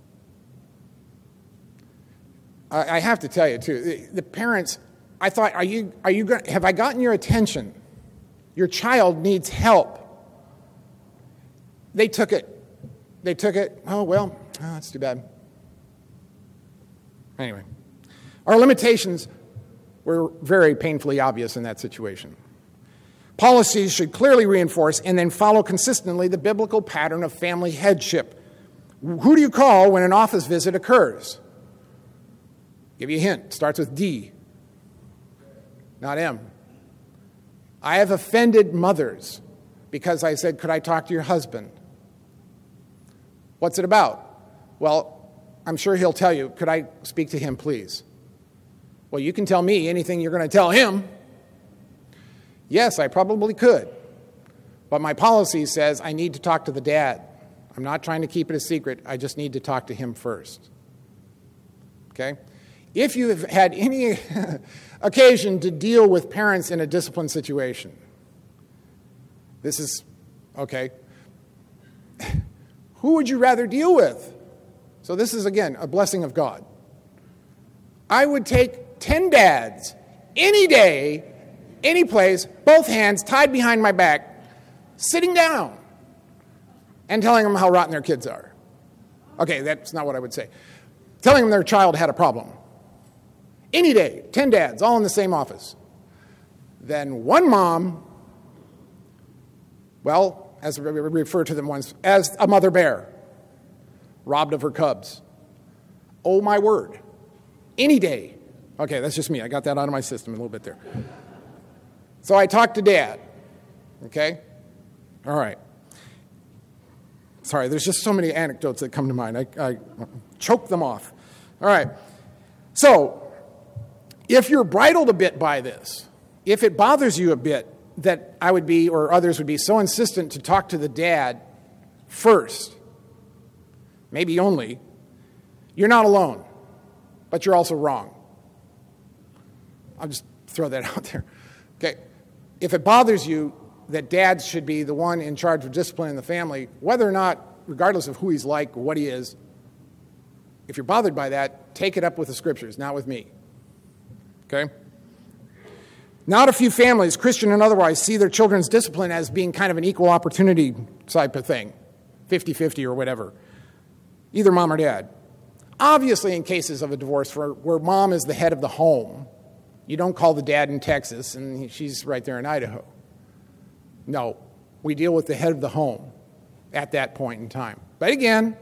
I, I have to tell you, too, the, the parents, I thought, are you, are you going, have I gotten your attention? Your child needs help. They took it. They took it, oh, well, oh, that's too bad. Anyway, our limitations were very painfully obvious in that situation. Policies should clearly reinforce and then follow consistently the biblical pattern of family headship. Who do you call when an office visit occurs? Give you a hint. Starts with D, not M. I have offended mothers because I said, could I talk to your husband? What's it about? Well, I'm sure he'll tell you, could I speak to him, please? Well, you can tell me anything you're going to tell him. Yes, I probably could. But my policy says I need to talk to the dad. I'm not trying to keep it a secret. I just need to talk to him first. Okay? If you have had any occasion to deal with parents in a discipline situation, this is, okay, who would you rather deal with? So this is, again, a blessing of God. I would take ten dads, any day, any place, both hands tied behind my back, sitting down and telling them how rotten their kids are. Okay, that's not what I would say. Telling them their child had a problem. Any day, ten dads, all in the same office. Then one mom, well, as we refer to them once, as a mother bear, robbed of her cubs. Oh, my word. Any day. Okay, that's just me. I got that out of my system a little bit there. So I talked to Dad. Okay? All right. Sorry, there's just so many anecdotes that come to mind. I, I choke them off. All right. So, if you're bridled a bit by this, if it bothers you a bit that I would be, or others would be, so insistent to talk to the dad first, maybe only, you're not alone, but you're also wrong. I'll just throw that out there. Okay. If it bothers you that dad should be the one in charge of discipline in the family, whether or not, regardless of who he's like or what he is, if you're bothered by that, take it up with the scriptures, not with me. Okay? Not a few families, Christian and otherwise, see their children's discipline as being kind of an equal opportunity type of thing, fifty-fifty or whatever, either mom or dad. Obviously, in cases of a divorce for, where mom is the head of the home, you don't call the dad in Texas and she's right there in Idaho. No, we deal with the head of the home at that point in time. But again,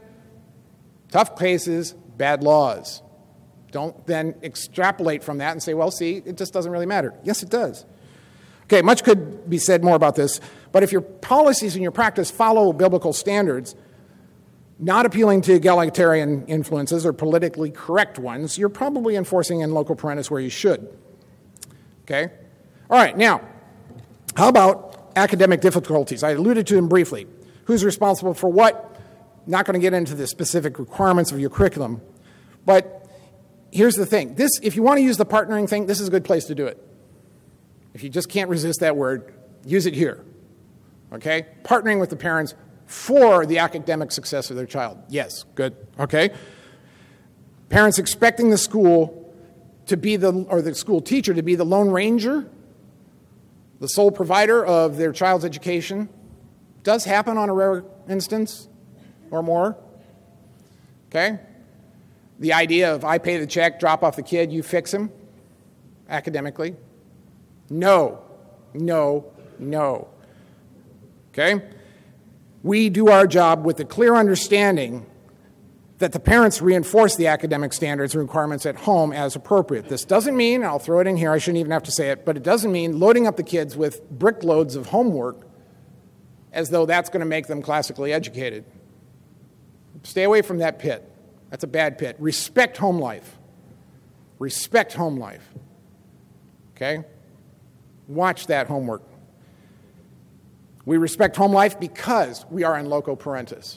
tough cases, bad laws. Don't then extrapolate from that and say, well, see, it just doesn't really matter. Yes, it does. Okay, much could be said more about this, but if your policies and your practice follow biblical standards, not appealing to egalitarian influences or politically correct ones, you're probably enforcing in loco parentis where you should. Okay? All right, now, how about academic difficulties? I alluded to them briefly. Who's responsible for what? Not going to get into the specific requirements of your curriculum, but here's the thing. This, if you want to use the partnering thing, this is a good place to do it. If you just can't resist that word, use it here. Okay? Partnering with the parents for the academic success of their child. Yes, good. Okay? Parents expecting the school to be the, or the school teacher to be the lone ranger, the sole provider of their child's education, does happen on a rare instance or more. Okay? The idea of I pay the check, drop off the kid, you fix him academically. No, no, no. Okay? We do our job with the clear understanding that the parents reinforce the academic standards and requirements at home as appropriate. This doesn't mean, I'll throw it in here, I shouldn't even have to say it, but it doesn't mean loading up the kids with brick loads of homework as though that's going to make them classically educated. Stay away from that pit. That's a bad pit. Respect home life. Respect home life. Okay? Watch that homework. We respect home life because we are in loco parentis.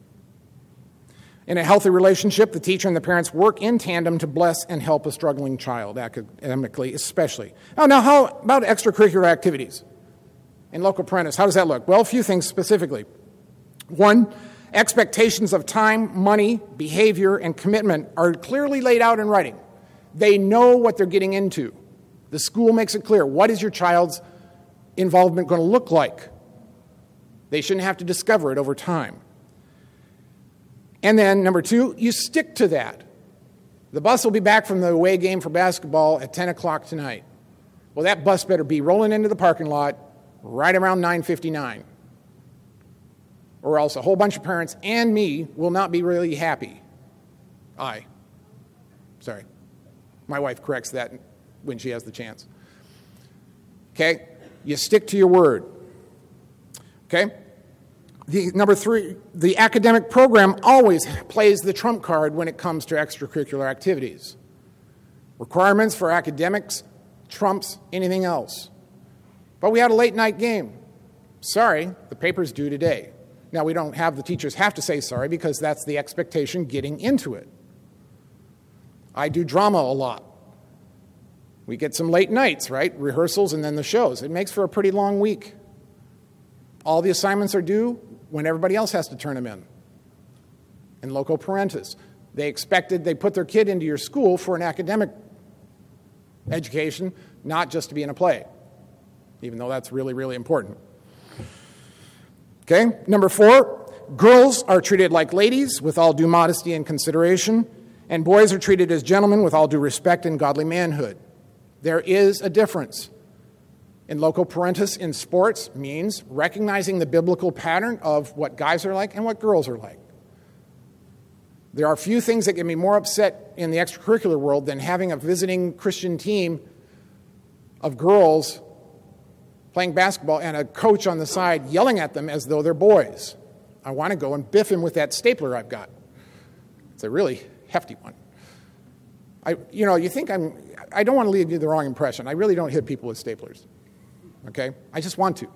In a healthy relationship, the teacher and the parents work in tandem to bless and help a struggling child, academically especially. Oh, now, how about extracurricular activities? In loco parentis, how does that look? Well, a few things specifically. One, expectations of time, money, behavior, and commitment are clearly laid out in writing. They know what they're getting into. The school makes it clear. What is your child's involvement going to look like? They shouldn't have to discover it over time. And then, number two, you stick to that. The bus will be back from the away game for basketball at ten o'clock tonight. Well, that bus better be rolling into the parking lot right around nine fifty-nine. Or else a whole bunch of parents and me will not be really happy. I. Sorry. My wife corrects that when she has the chance. Okay? You stick to your word. Okay? The, number three, the academic program always plays the trump card when it comes to extracurricular activities. Requirements for academics trumps anything else. But we had a late night game. Sorry, the paper's due today. Now, we don't have the teachers have to say sorry because that's the expectation getting into it. I do drama a lot. We get some late nights, right? Rehearsals and then the shows. It makes for a pretty long week. All the assignments are due when everybody else has to turn them in. In loco parentis, they expected, they put their kid into your school for an academic education, not just to be in a play, even though that's really, really important. Okay, number four, girls are treated like ladies with all due modesty and consideration, and boys are treated as gentlemen with all due respect and godly manhood. There is a difference. In loco parentis in sports means recognizing the biblical pattern of what guys are like and what girls are like. There are few things that get me more upset in the extracurricular world than having a visiting Christian team of girls playing basketball and a coach on the side yelling at them as though they're boys. I want to go and biff him with that stapler I've got. It's a really hefty one. I, you know, you think I'm, I don't want to leave you the wrong impression. I really don't hit people with staplers. Okay? I just want to.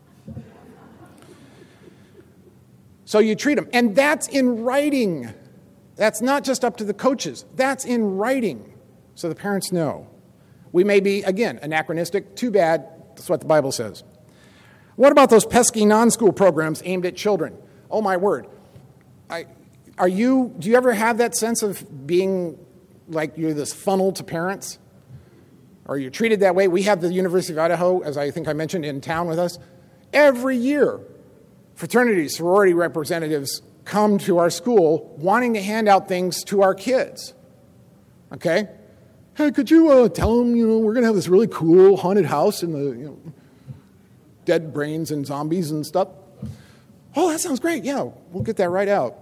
So you treat them. And that's in writing. That's not just up to the coaches. That's in writing. So the parents know. We may be, again, anachronistic. Too bad. That's what the Bible says. What about those pesky non-school programs aimed at children? Oh, my word. I, are you, do you ever have that sense of being like you're this funnel to parents? Or you're treated that way? We have the University of Idaho, as I think I mentioned, in town with us. Every year, fraternity, sorority representatives come to our school wanting to hand out things to our kids. Okay? Hey, could you uh, tell them, you know, we're going to have this really cool haunted house and the you know, dead brains and zombies and stuff? Oh, that sounds great. Yeah, we'll get that right out.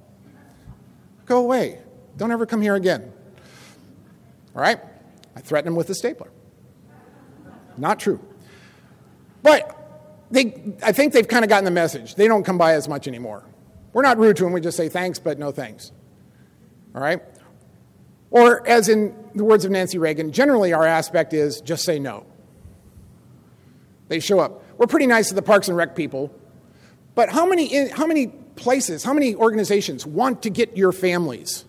Go away. Don't ever come here again. All right? I threaten them with a stapler. Not true. But they, I think they've kind of gotten the message. They don't come by as much anymore. We're not rude to them. We just say thanks, but no thanks. All right? Or, as in the words of Nancy Reagan, generally our aspect is just say no. They show up. We're pretty nice to the Parks and Rec people, but how many, how many places, how many organizations want to get your families?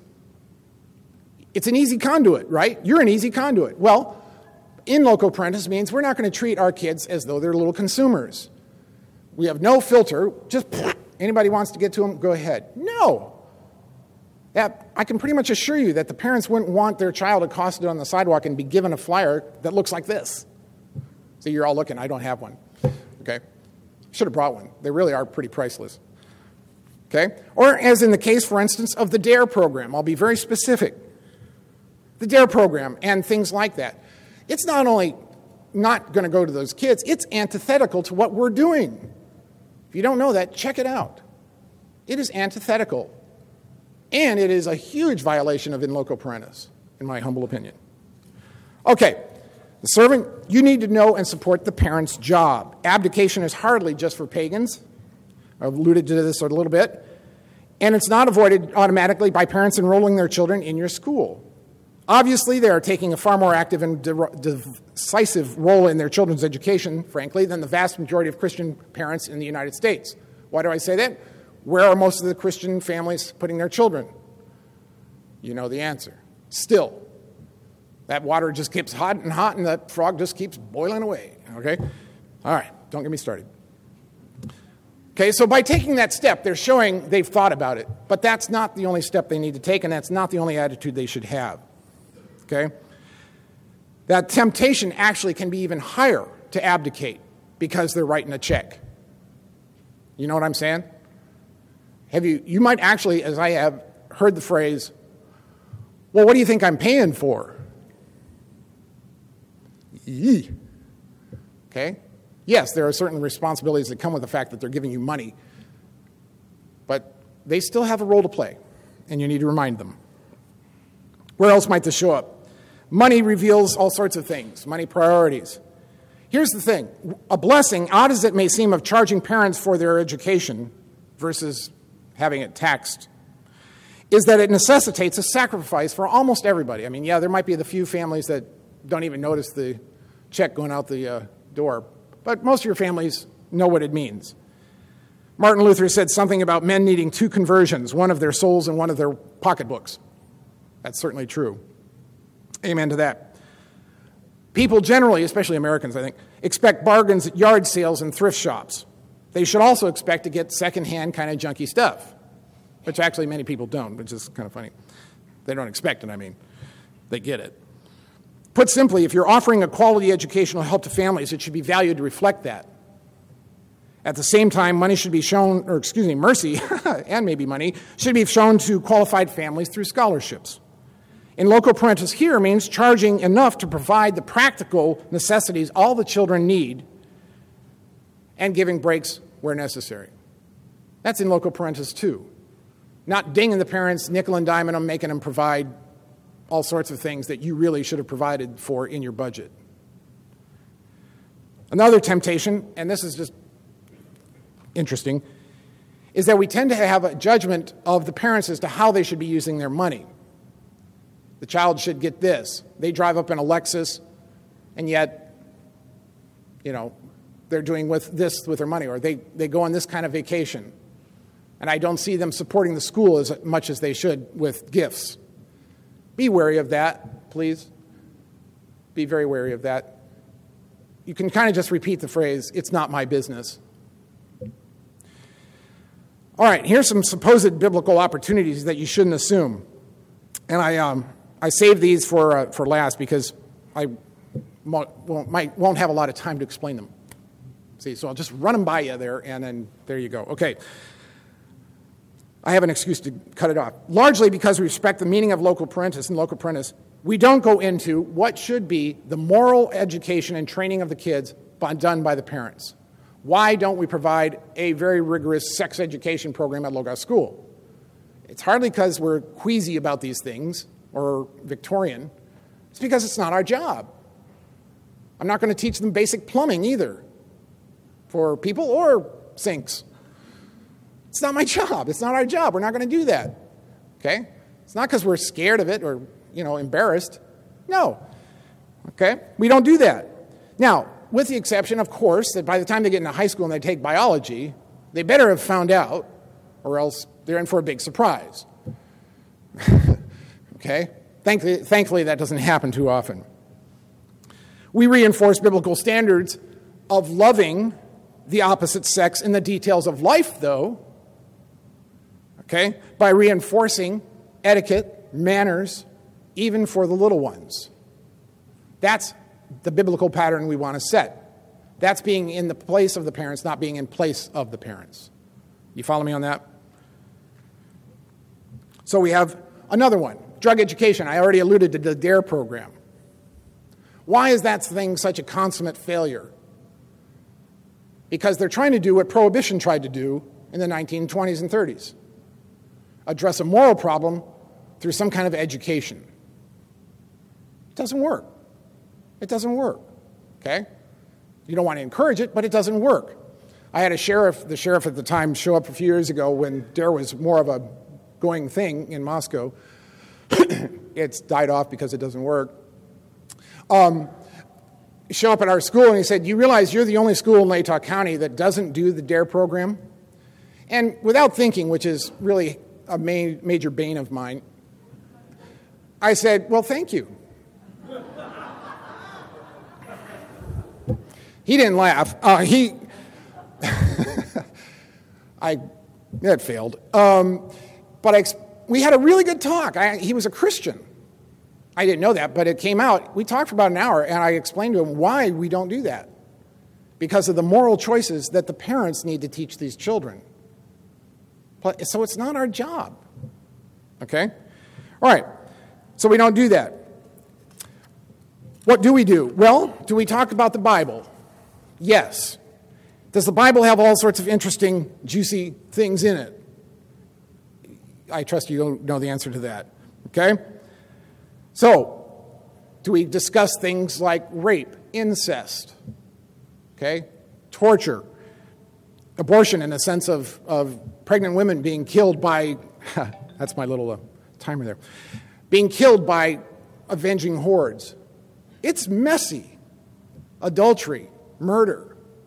It's an easy conduit, right? You're an easy conduit. Well, in loco parentis means we're not going to treat our kids as though they're little consumers. We have no filter. Just anybody wants to get to them, go ahead. No. That, I can pretty much assure you that the parents wouldn't want their child accosted on the sidewalk and be given a flyer that looks like this. So you're all looking. I don't have one. Okay? Should have brought one. They really are pretty priceless. Okay? Or as in the case, for instance, of the DARE program. I'll be very specific. The DARE program and things like that. It's not only not going to go to those kids, it's antithetical to what we're doing. If you don't know that, check it out. It is antithetical. And it is a huge violation of in loco parentis, in my humble opinion. Okay, the servant, you need to know and support the parent's job. Abdication is hardly just for pagans. I've alluded to this a little bit. And it's not avoided automatically by parents enrolling their children in your school. Obviously, they are taking a far more active and de- decisive role in their children's education, frankly, than the vast majority of Christian parents in the United States. Why do I say that? Where are most of the Christian families putting their children? You know the answer. Still. That water just keeps hot and hot, and that frog just keeps boiling away. Okay? All right, don't get me started. Okay, so by taking that step, they're showing they've thought about it. But that's not the only step they need to take, and that's not the only attitude they should have. Okay? That temptation actually can be even higher to abdicate because they're writing a check. You know what I'm saying? Have you, you might actually, as I have, heard the phrase, well, what do you think I'm paying for? Yee. Okay? Yes, there are certain responsibilities that come with the fact that they're giving you money, but they still have a role to play, and you need to remind them. Where else might this show up? Money reveals all sorts of things, money priorities. Here's the thing. A blessing, odd as it may seem, of charging parents for their education versus having it taxed, is that it necessitates a sacrifice for almost everybody. I mean, yeah, there might be the few families that don't even notice the check going out the uh, door, but most of your families know what it means. Martin Luther said something about men needing two conversions, one of their souls and one of their pocketbooks. That's certainly true. Amen to that. People generally, especially Americans, I think, expect bargains at yard sales and thrift shops. They should also expect to get secondhand kind of junky stuff, which actually many people don't, which is kind of funny. They don't expect it, I mean. They get it. Put simply, if you're offering a quality educational help to families, it should be valued to reflect that. At the same time, money should be shown, or excuse me, mercy, and maybe money, should be shown to qualified families through scholarships. In loco parentis here means charging enough to provide the practical necessities all the children need and giving breaks where necessary. That's in loco parentis too. Not dinging the parents, nickel and diming them, making them provide all sorts of things that you really should have provided for in your budget. Another temptation, and this is just interesting, is that we tend to have a judgment of the parents as to how they should be using their money. The child should get this. They drive up in a Lexus, and yet, you know, they're doing with this with their money, or they, they go on this kind of vacation. And I don't see them supporting the school as much as they should with gifts. Be wary of that, please. Be very wary of that. You can kind of just repeat the phrase, "It's not my business." All right, here's some supposed biblical opportunities that you shouldn't assume. And I um, I saved these for uh, for last because I won't, might, won't have a lot of time to explain them. See, so I'll just run them by you there, and then there you go. Okay. I have an excuse to cut it off. Largely because we respect the meaning of loco parentis and loco parentis, we don't go into what should be the moral education and training of the kids done by the parents. Why don't we provide a very rigorous sex education program at Logos School? It's hardly because we're queasy about these things or Victorian. It's because it's not our job. I'm not going to teach them basic plumbing either for people or sinks. It's not my job. It's not our job. We're not going to do that. Okay? It's not because we're scared of it or, you know, embarrassed. No. Okay? We don't do that. Now, with the exception, of course, that by the time they get into high school and they take biology, they better have found out, or else they're in for a big surprise. Okay? Thankfully, thankfully, that doesn't happen too often. We reinforce biblical standards of loving the opposite sex in the details of life, though, okay, by reinforcing etiquette, manners, even for the little ones. That's the biblical pattern we want to set. That's being in the place of the parents, not being in place of the parents. You follow me on that? So we have another one, drug education. I already alluded to the DARE program. Why is that thing such a consummate failure? Because they're trying to do what Prohibition tried to do in the nineteen twenties and thirties. Address a moral problem through some kind of education. It doesn't work. It doesn't work, okay? You don't want to encourage it, but it doesn't work. I had a sheriff, the sheriff at the time, show up a few years ago when DARE was more of a going thing in Moscow. It's died off because it doesn't work. Um, show up at our school and he said, "You realize you're the only school in Latah County that doesn't do the DARE program?" And without thinking, which is really a main, major bane of mine, I said, "Well, thank you." He didn't laugh. Uh, he, I, that failed. Um, but I, we had a really good talk. I, he was a Christian. I didn't know that, but it came out. We talked for about an hour, and I explained to him why we don't do that. Because of the moral choices that the parents need to teach these children. But, so it's not our job. Okay? All right. So we don't do that. What do we do? Well, do we talk about the Bible? Yes. Does the Bible have all sorts of interesting, juicy things in it? I trust you don't know the answer to that. Okay? So, do we discuss things like rape, incest, okay, torture, abortion in the sense of, of pregnant women being killed by, that's my little uh, timer there, being killed by avenging hordes? It's messy. Adultery, murder,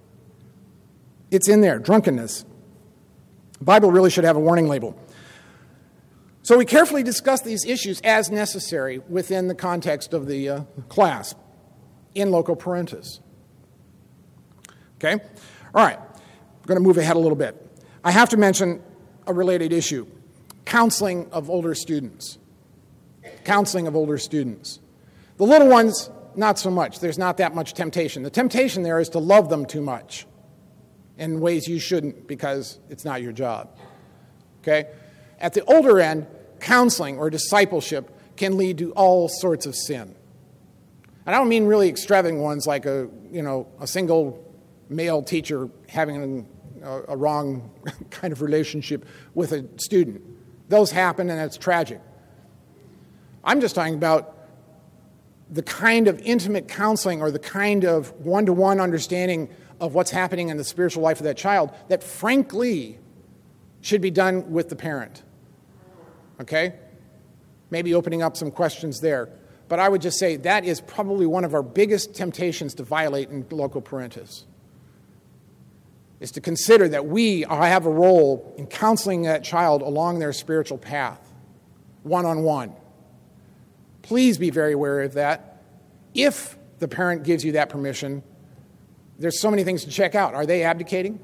It's in there, drunkenness. The Bible really should have a warning label. So we carefully discuss these issues as necessary within the context of the uh, class in loco parentis. Okay? All right. I'm going to move ahead a little bit. I have to mention a related issue. Counseling of older students. Counseling of older students. The little ones, not so much. There's not that much temptation. The temptation there is to love them too much in ways you shouldn't because it's not your job. Okay? At the older end, counseling or discipleship can lead to all sorts of sin. And I don't mean really extravagant ones like a, you know, a single male teacher having a, a wrong kind of relationship with a student. Those happen and it's tragic. I'm just talking about the kind of intimate counseling or the kind of one-to-one understanding of what's happening in the spiritual life of that child that frankly should be done with the parent. Okay? Maybe opening up some questions there. But I would just say that is probably one of our biggest temptations to violate in loco parentis, is to consider that we have a role in counseling that child along their spiritual path, one-on-one. Please be very aware of that. If the parent gives you that permission, there's so many things to check out. Are they abdicating?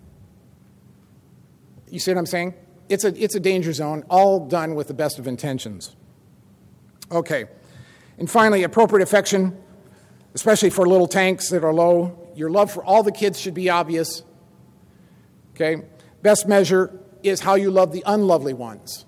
You see what I'm saying? It's a, it's a danger zone, all done with the best of intentions. Okay. And finally, appropriate affection, especially for little tanks that are low. Your love for all the kids should be obvious. Okay? Best measure is how you love the unlovely ones.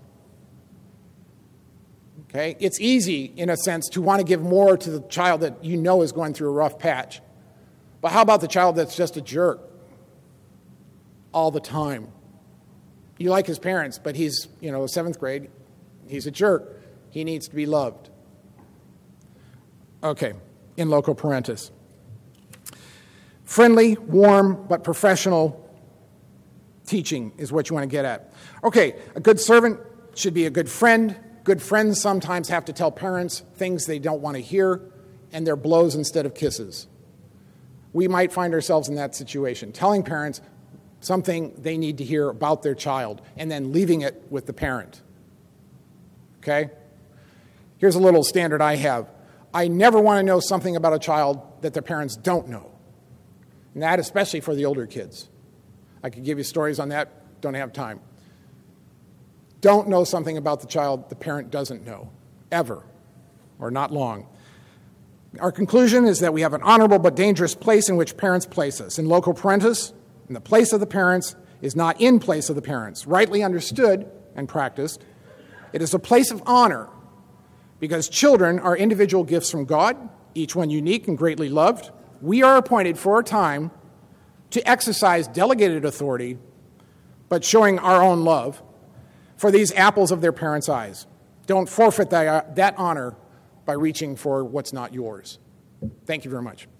Okay? It's easy, in a sense, to want to give more to the child that you know is going through a rough patch. But how about the child that's just a jerk all the time? You like his parents, but he's, you know, seventh grade. He's a jerk. He needs to be loved. Okay, in loco parentis. Friendly, warm, but professional teaching is what you want to get at. Okay, a good servant should be a good friend. Good friends sometimes have to tell parents things they don't want to hear, and they're blows instead of kisses. We might find ourselves in that situation, telling parents something they need to hear about their child, and then leaving it with the parent. Okay? Here's a little standard I have. I never want to know something about a child that their parents don't know. And that especially for the older kids. I could give you stories on that, don't have time. Don't know something about the child the parent doesn't know, ever, or not long. Our conclusion is that we have an honorable but dangerous place in which parents place us. In loco parentis, in the place of the parents is not in place of the parents. Rightly understood and practiced, it is a place of honor because children are individual gifts from God, each one unique and greatly loved. We are appointed for a time to exercise delegated authority, but showing our own love for these apples of their parents' eyes. Don't forfeit that, that honor by reaching for what's not yours. Thank you very much.